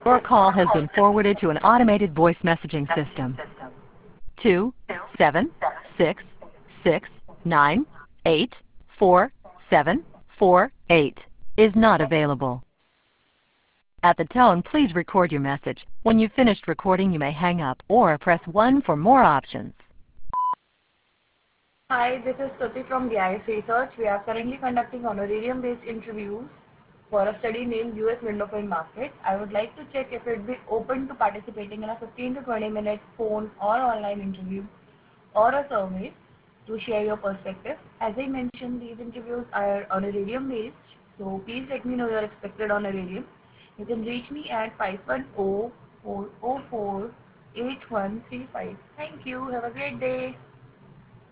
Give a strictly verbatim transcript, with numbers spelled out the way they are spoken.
Your call has been forwarded to an automated voice messaging system. Two seven six six nine eight four seven four eight is not available. At the tone, please record your message. When you've finished recording, you may hang up or press one for more options. Hi, this is Stuti from the I S Research. We are currently conducting honorarium-based interviews for a study named U S Window Film Market. I would like to check if it would be open to participating in a fifteen to twenty minute phone or online interview or a survey to share your perspective. As I mentioned, these interviews are honorarium-based, so please let me know your expected honorarium. You can reach me at five one zero, four zero four, eight one three five. Thank you. Have a great day.